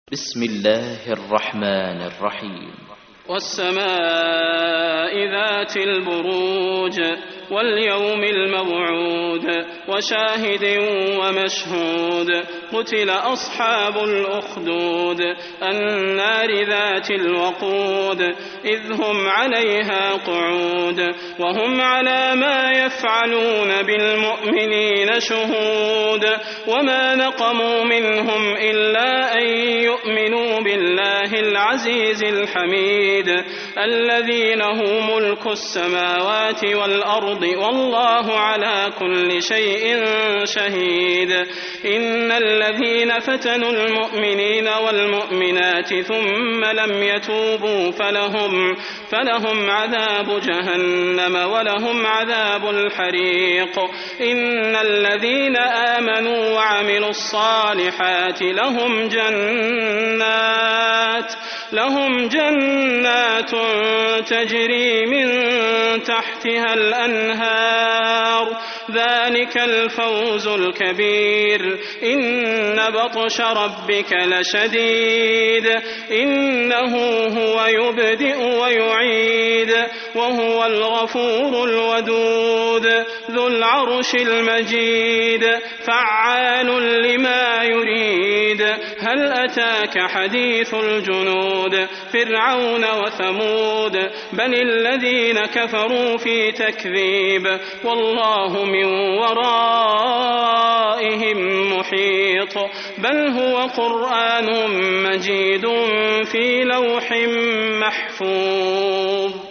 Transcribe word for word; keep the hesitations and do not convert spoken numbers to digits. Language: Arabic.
بسم الله الرحمن الرحيم. والسماء ذات البروج واليوم الموعود وشاهد ومشهود قتل أصحاب الأخدود النار ذات الوقود إذ هم عليها قعود وهم على ما يفعلون بالمؤمنين شهود وما نقموا منهم إلا أن يؤمنوا بالله العزيز الحميد الذي له ملك السماوات والأرض والله على كل شيء شهيد. إن الذين فتنوا المؤمنين والمؤمنات ثم لم يتوبوا فلهم, فلهم عذاب جهنم ولهم عذاب الحريق. إن الذين آمنوا وعملوا الصالحات لهم جنات لهم جنات تجري من تحتها الأنهار ذلك الفوز الكبير. إن بطش ربك لشديد إنه هو يبدئ ويعيد وهو الغفور الودود ذو العرش المجيد فعال لما يريد. هل أتاك حديث الجنود فرعون وثمود بل الذين كفروا في تكذيب والله من ورائهم محيط. بل هو قرآن مجيد في لوح محفوظ.